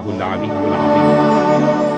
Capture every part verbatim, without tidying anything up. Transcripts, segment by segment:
العلي العظيم.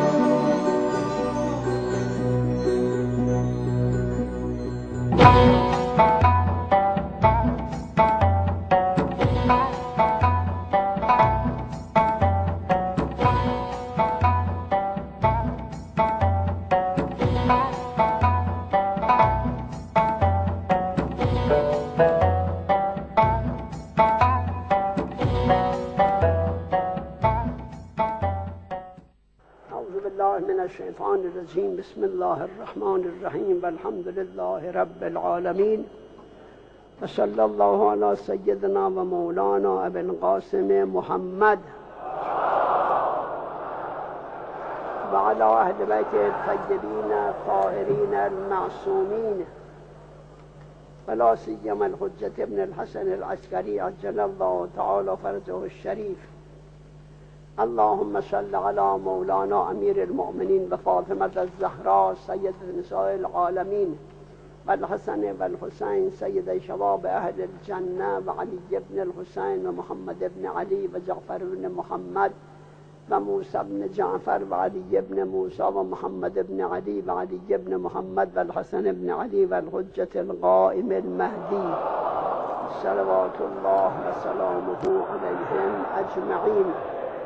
الشیطان الرجیم بسم الله الرحمن الرحیم والحمد لله رب العالمین وصلی الله علی سیدنا و مولانا ابی القاسم محمد و علی اهل بیت الطیبین الطاهرین المعصومین ولا سیما الحجة ابن الحسن العسکری عجل الله تعالی فرجه الشریف. اللهم صل على مولانا امیر المؤمنین و فاطمة الزهراء سید نساء العالمین والحسن والحسین سید شباب اهل الجنة و علی بن الحسین و محمد بن علی و جعفر بن محمد و موسی بن جعفر و علی بن موسی و محمد بن علی و علی بن محمد والحسن بن علی والحجة القائم المهدی صلوات الله و سلامه علیهم اجمعین.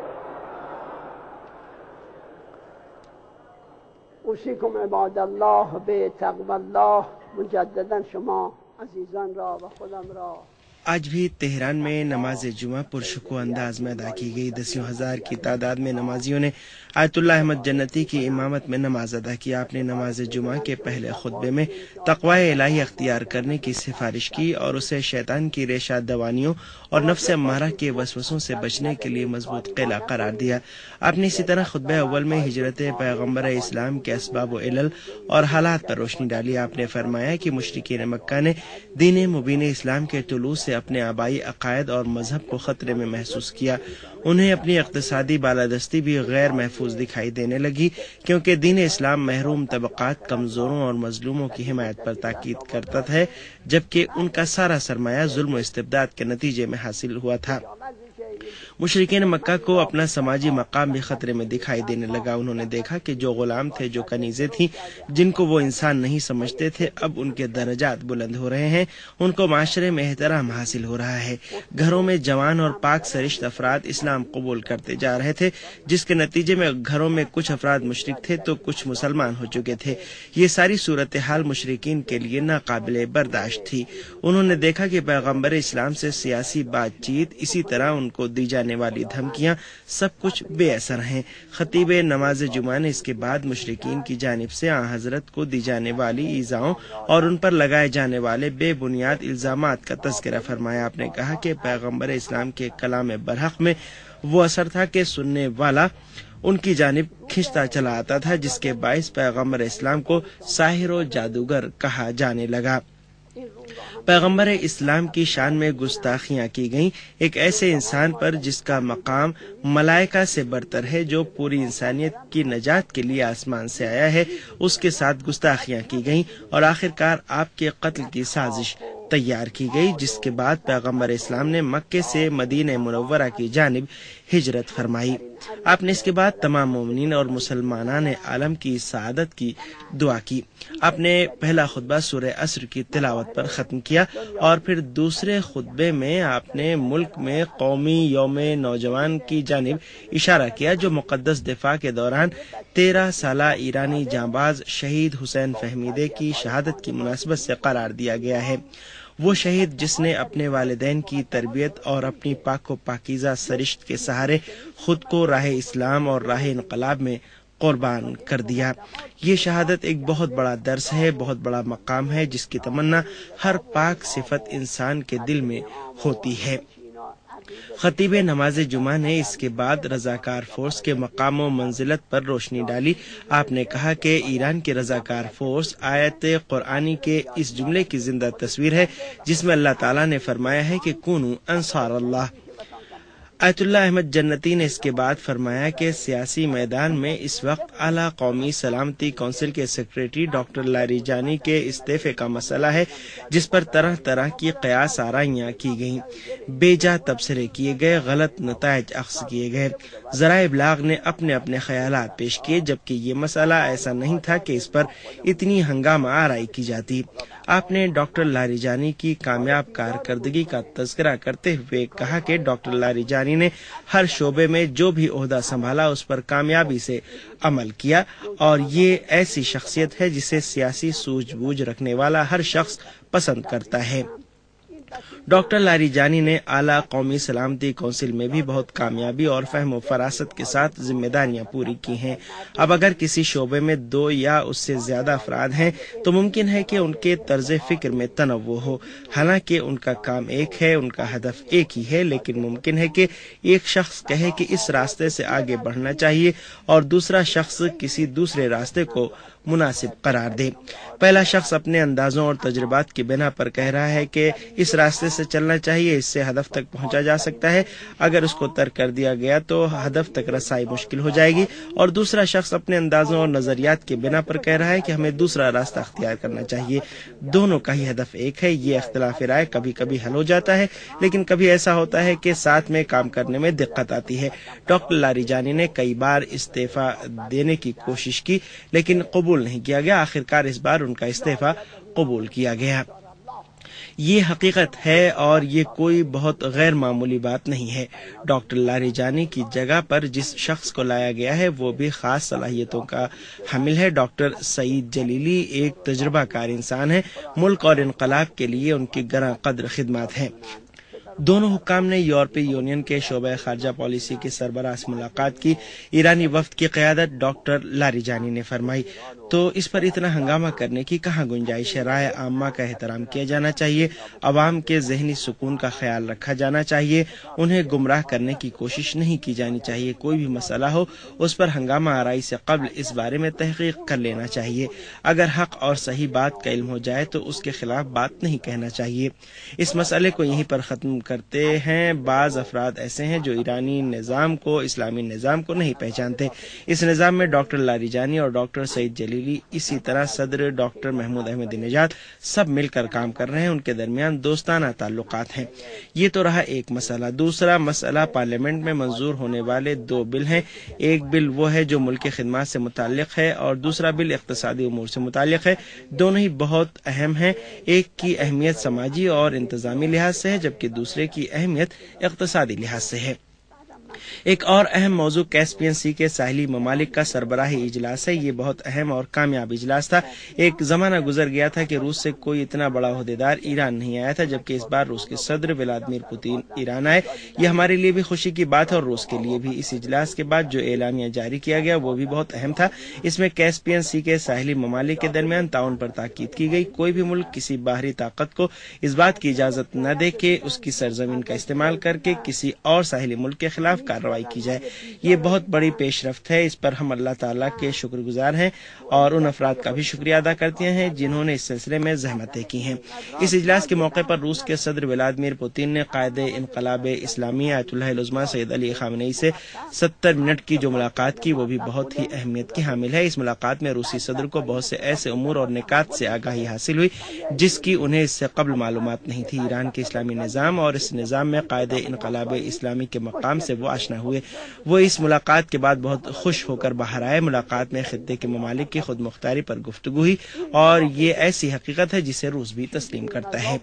اوصیکم عباد الله به تقوی الله. مجددا شما عزیزان را و خودم را آج بھی تہران میں نماز جمعہ پرشکو انداز میں ادا کی گئی. دسیوں ہزار کی تعداد میں نمازیوں نے آیت اللہ احمد جنتی کی امامت میں نماز ادا کی. آپ نے نماز جمعہ کے پہلے خطبے میں تقوی الہی اختیار کرنے کی سفارش کی اور اسے شیطان کی ریشہ دوانیوں اور نفس امارہ کے وسوسوں سے بچنے کے لیے مضبوط قلعہ قرار دیا. آپ نے اسی طرح خطبہ اول میں ہجرت پیغمبر اسلام کے اسباب و علل اور حالات پر روشنی ڈالی. آپ نے فرمایا کہ مشرکین مکہ نے دین مبین اسلام کے طلوع سے اپنے آبائی عقائد اور مذہب کو خطرے میں محسوس کیا. انہیں اپنی اقتصادی بالادستی بھی غیر محفوظ دکھائی دینے لگی کیونکہ دین اسلام محروم طبقات، کمزوروں اور مظلوموں کی حمایت پر تاکید کرتا ہے، جبکہ ان کا سارا سرمایہ ظلم و استبداد کے نتیجے میں حاصل ہوا تھا. مشرکین مکہ کو اپنا سماجی مقام بھی خطرے میں دکھائی دینے لگا. انہوں نے دیکھا کہ جو غلام تھے، جو کنیزیں تھیں، جن کو وہ انسان نہیں سمجھتے تھے، اب ان کے درجات بلند ہو رہے ہیں، ان کو معاشرے میں احترام حاصل ہو رہا ہے. گھروں میں جوان اور پاک سرشت افراد اسلام قبول کرتے جا رہے تھے، جس کے نتیجے میں گھروں میں کچھ افراد مشرک تھے تو کچھ مسلمان ہو چکے تھے. یہ ساری صورتحال مشرکین کے لیے ناقابل برداشت تھی. انہوں نے دیکھا کہ پیغمبر اسلام سے سیاسی بات چیت، اسی طرح ان کو دی جانے والی دھمکیاں، سب کچھ بے اثر ہیں. خطیب نماز جمعہ نے اس کے بعد مشرکین کی جانب سے آن حضرت کو دی جانے والی ایذاؤں اور ان پر لگائے جانے والے بے بنیاد الزامات کا تذکرہ فرمایا. آپ نے کہا کہ پیغمبر اسلام کے کلام برحق میں وہ اثر تھا کہ سننے والا ان کی جانب کھنچتا چلا آتا تھا، جس کے باعث پیغمبر اسلام کو ساحر و جادوگر کہا جانے لگا. پیغمبر اسلام کی شان میں گستاخیاں کی گئیں. ایک ایسے انسان پر جس کا مقام ملائکہ سے برتر ہے، جو پوری انسانیت کی نجات کے لیے آسمان سے آیا ہے، اس کے ساتھ گستاخیاں کی گئیں اور آخرکار آپ کے قتل کی سازش تیار کی گئی، جس کے بعد پیغمبر اسلام نے مکے سے مدینہ منورہ کی جانب ہجرت فرمائی. آپ نے اس کے بعد تمام مومنین اور مسلمانان عالم کی سعادت کی دعا کی. آپ نے پہلا خطبہ سورہ عصر کی تلاوت پر ختم کیا اور پھر دوسرے خطبے میں آپ نے ملک میں قومی یوم نوجوان کی جانب اشارہ کیا، جو مقدس دفاع کے دوران تیرہ سالہ ایرانی جانباز شہید حسین فہمیدے کی شہادت کی مناسبت سے قرار دیا گیا ہے. وہ شہید جس نے اپنے والدین کی تربیت اور اپنی پاک و پاکیزہ سرشت کے سہارے خود کو راہ اسلام اور راہ انقلاب میں قربان کر دیا. یہ شہادت ایک بہت بڑا درس ہے، بہت بڑا مقام ہے، جس کی تمنا ہر پاک صفت انسان کے دل میں ہوتی ہے. خطیب نماز جمعہ نے اس کے بعد رضاکار فورس کے مقام و منزلت پر روشنی ڈالی. آپ نے کہا کہ ایران کی رضاکار فورس آیت قرآنی کے اس جملے کی زندہ تصویر ہے، جس میں اللہ تعالیٰ نے فرمایا ہے کہ کونوا انصار اللہ. آیت اللہ احمد جنتی نے اس کے بعد فرمایا کہ سیاسی میدان میں اس وقت اعلیٰ قومی سلامتی کونسل کے سیکریٹری ڈاکٹر لاریجانی کے استعفے کا مسئلہ ہے، جس پر طرح طرح کی قیاس آرائیاں کی گئیں، بے جا تبصرے کیے گئے، غلط نتائج اخذ کیے گئے، ذرائع ابلاغ نے اپنے اپنے خیالات پیش کیے، جبکہ یہ مسئلہ ایسا نہیں تھا کہ اس پر اتنی ہنگامہ آرائی کی جاتی۔ آپ نے ڈاکٹر لاریجانی کی کامیاب کارکردگی کا تذکرہ کرتے ہوئے کہا کہ ڈاکٹر لاریجانی نے ہر شعبے میں جو بھی عہدہ سنبھالا اس پر کامیابی سے عمل کیا، اور یہ ایسی شخصیت ہے جسے سیاسی سوجھ بوجھ رکھنے والا ہر شخص پسند کرتا ہے۔ ڈاکٹر لاریجانی نے اعلیٰ قومی سلامتی کونسل میں بھی بہت کامیابی اور فہم و فراست کے ساتھ ذمہ داریاں پوری کی ہیں۔ اب اگر کسی شعبے میں دو یا اس سے زیادہ افراد ہیں تو ممکن ہے کہ ان کے طرز فکر میں تنوع ہو، حالانکہ ان کا کام ایک ہے، ان کا ہدف ایک ہی ہے، لیکن ممکن ہے کہ ایک شخص کہے کہ اس راستے سے آگے بڑھنا چاہیے اور دوسرا شخص کسی دوسرے راستے کو مناسب قرار دے۔ پہلا شخص اپنے اندازوں اور تجربات کی بنا پر کہہ رہا ہے کہ اس راستے سے چلنا چاہیے، اس سے ہدف تک پہنچا جا سکتا ہے، اگر اس کو ترک کر دیا گیا تو ہدف تک رسائی مشکل ہو جائے گی، اور دوسرا شخص اپنے اندازوں اور نظریات کی بنا پر کہہ رہا ہے کہ ہمیں دوسرا راستہ اختیار کرنا چاہیے۔ دونوں کا ہی ہدف ایک ہے۔ یہ اختلاف رائے کبھی کبھی حل ہو جاتا ہے، لیکن کبھی ایسا ہوتا ہے کہ ساتھ میں کام کرنے میں دقت آتی ہے۔ ڈاکٹر لاریجانی نے کئی بار استعفیٰ دینے کی کوشش کی، لیکن قبول نہیں کیا گیا۔ آخرکار اس بار ان کا استعفیٰ قبول کیا گیا۔ یہ حقیقت ہے اور یہ کوئی بہت غیر معمولی بات نہیں ہے۔ ڈاکٹر لاریجانی کی جگہ پر جس شخص کو لایا گیا ہے وہ بھی خاص صلاحیتوں کا حامل ہے۔ ڈاکٹر سعید جلیلی ایک تجربہ کار انسان ہے۔ ملک اور انقلاب کے لیے ان کی گراں قدر خدمات ہیں۔ دونوں حکام نے یورپی یونین کے شعبہ خارجہ پالیسی کے سربراہ سے ملاقات کی۔ ایرانی وفد کی قیادت ڈاکٹر لاریجانی نے فرمائی۔ تو اس پر اتنا ہنگامہ کرنے کی کہاں گنجائش ہے؟ رائے عامہ کا احترام کیا جانا چاہیے، عوام کے ذہنی سکون کا خیال رکھا جانا چاہیے، انہیں گمراہ کرنے کی کوشش نہیں کی جانی چاہیے۔ کوئی بھی مسئلہ ہو اس پر ہنگامہ آرائی سے قبل اس بارے میں تحقیق کر لینا چاہیے۔ اگر حق اور صحیح بات کا علم ہو جائے تو اس کے خلاف بات نہیں کہنا چاہیے۔ اس مسئلے کو یہیں پر ختم کرتے ہیں۔ بعض افراد ایسے ہیں جو ایرانی نظام کو، اسلامی نظام کو نہیں پہچانتے۔ اس نظام میں ڈاکٹر لاریجانی اور ڈاکٹر سعید جلیلی، اسی طرح صدر ڈاکٹر محمود احمدی نژاد سب مل کر کام کر رہے ہیں، ان کے درمیان دوستانہ تعلقات ہیں۔ یہ تو رہا ایک مسئلہ۔ دوسرا مسئلہ پارلیمنٹ میں منظور ہونے والے دو بل ہیں۔ ایک بل وہ ہے جو ملک کی خدمات سے متعلق ہے اور دوسرا بل اقتصادی امور سے متعلق ہے۔ دونوں ہی بہت اہم ہیں۔ ایک کی اہمیت سماجی اور انتظامی لحاظ سے ہے، جبکہ دوسرے کی اہمیت اقتصادی لحاظ سے ہے۔ ایک اور اہم موضوع کیسپین سی کے ساحلی ممالک کا سربراہی اجلاس ہے۔ یہ بہت اہم اور کامیاب اجلاس تھا۔ ایک زمانہ گزر گیا تھا کہ روس سے کوئی اتنا بڑا عہدیدار ایران نہیں آیا تھا، جبکہ اس بار روس کے صدر ولادیمیر پوتین ایران آئے۔ یہ ہمارے لیے بھی خوشی کی بات ہے اور روس کے لیے بھی۔ اس اجلاس کے بعد جو اعلامیہ جاری کیا گیا وہ بھی بہت اہم تھا۔ اس میں کیسپین سی کے ساحلی ممالک کے درمیان تعاون پر تاکید کی گئی۔ کوئی بھی ملک کسی باہری طاقت کو اس بات کی اجازت نہ دے کہ اس کی سرزمین کا استعمال کر کے کسی اور ساحلی ملک کے خلاف کارروائی کی جائے۔ یہ بہت بڑی پیش رفت ہے۔ اس پر ہم اللہ تعالیٰ کے شکر گزار ہیں اور ان افراد کا بھی شکریہ ادا کرتے ہیں جنہوں نے اس سلسلے میں زحمتیں کی ہیں۔ اس اجلاس کے موقع پر روس کے صدر ولادیمیر پوتین نے قائد انقلاب اسلامی آیت اللہ العظمہ سید علی خامنئی سے ستر منٹ کی جو ملاقات کی وہ بھی بہت ہی اہمیت کی حامل ہے۔ اس ملاقات میں روسی صدر کو بہت سے ایسے امور اور نکات سے آگاہی حاصل ہوئی جس کی انہیں اس سے قبل معلومات نہیں تھی۔ ایران کے اسلامی نظام اور اس نظام میں قائد انقلاب اسلامی کے مقام سے وہ آشنا ہوئے۔ وہ اس ملاقات کے بعد بہت خوش ہو کر باہر آئے۔ ملاقات میں خطے کے ممالک کی خود مختاری پر گفتگو ہوئی اور یہ ایسی حقیقت ہے جسے روس بھی تسلیم کرتا ہے۔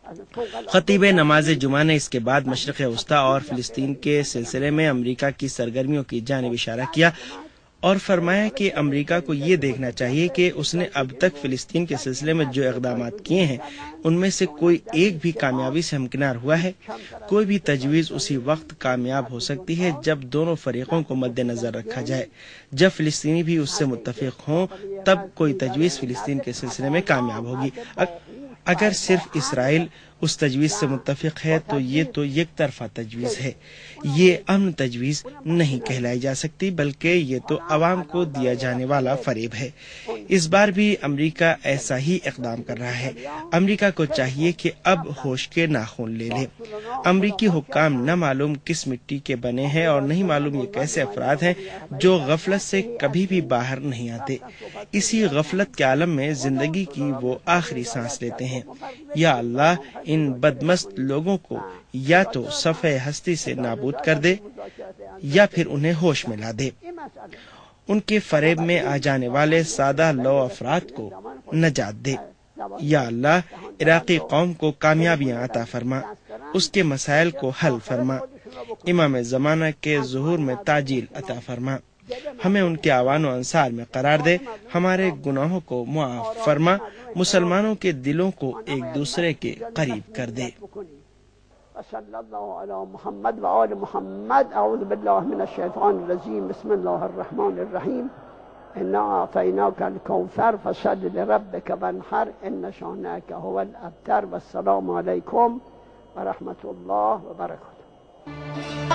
خطیب نماز جمعہ نے اس کے بعد مشرق وسطی اور فلسطین کے سلسلے میں امریکہ کی سرگرمیوں کی جانب اشارہ کیا اور فرمایا کہ امریکہ کو یہ دیکھنا چاہیے کہ اس نے اب تک فلسطین کے سلسلے میں جو اقدامات کیے ہیں ان میں سے کوئی ایک بھی کامیابی سے ہمکنار ہوا ہے۔ کوئی بھی تجویز اسی وقت کامیاب ہو سکتی ہے جب دونوں فریقوں کو مد نظر رکھا جائے۔ جب فلسطینی بھی اس سے متفق ہوں تب کوئی تجویز فلسطین کے سلسلے میں کامیاب ہوگی۔ اگر صرف اسرائیل اس تجویز سے متفق ہے تو یہ تو یک طرفہ تجویز ہے، یہ امن تجویز نہیں کہلائی جا سکتی بلکہ یہ تو عوام کو دیا جانے والا فریب ہے۔ اس بار بھی امریکہ ایسا ہی اقدام کر رہا ہے۔ امریکہ کو چاہیے کہ اب ہوش کے ناخن لے لے۔ امریکی حکام نہ معلوم کس مٹی کے بنے ہیں اور نہیں معلوم یہ کیسے افراد ہیں جو غفلت سے کبھی بھی باہر نہیں آتے۔ اسی غفلت کے عالم میں زندگی کی وہ آخری سانس لیتے ہیں۔ یا اللہ ان بدمست لوگوں کو یا تو صفحہ ہستی سے نابود کر دے یا پھر انہیں ہوش میں لا دے۔ ان کے فریب میں آ جانے والے سادہ لو افراد کو نجات دے۔ یا اللہ عراقی قوم کو کامیابیاں عطا فرما، اس کے مسائل کو حل فرما، امام زمانہ کے ظہور میں تعجیل عطا فرما، ہمیں ان کے اعوان و انصار میں قرار دے، ہمارے گناہوں کو معاف فرما، مسلمانوں کے دلوں کو ایک دوسرے کے قریب کر دے۔ صلی اللہ علی محمد و آل محمد۔ اعوذ باللہ من الشیطان الرجیم، بسم اللہ الرحمن الرحیم۔ انا اعطیناک الکوثر فصل لربک وانحر ان شانئک هو الابتر۔ والسلام علیکم و رحمت اللہ وبرکاتہ۔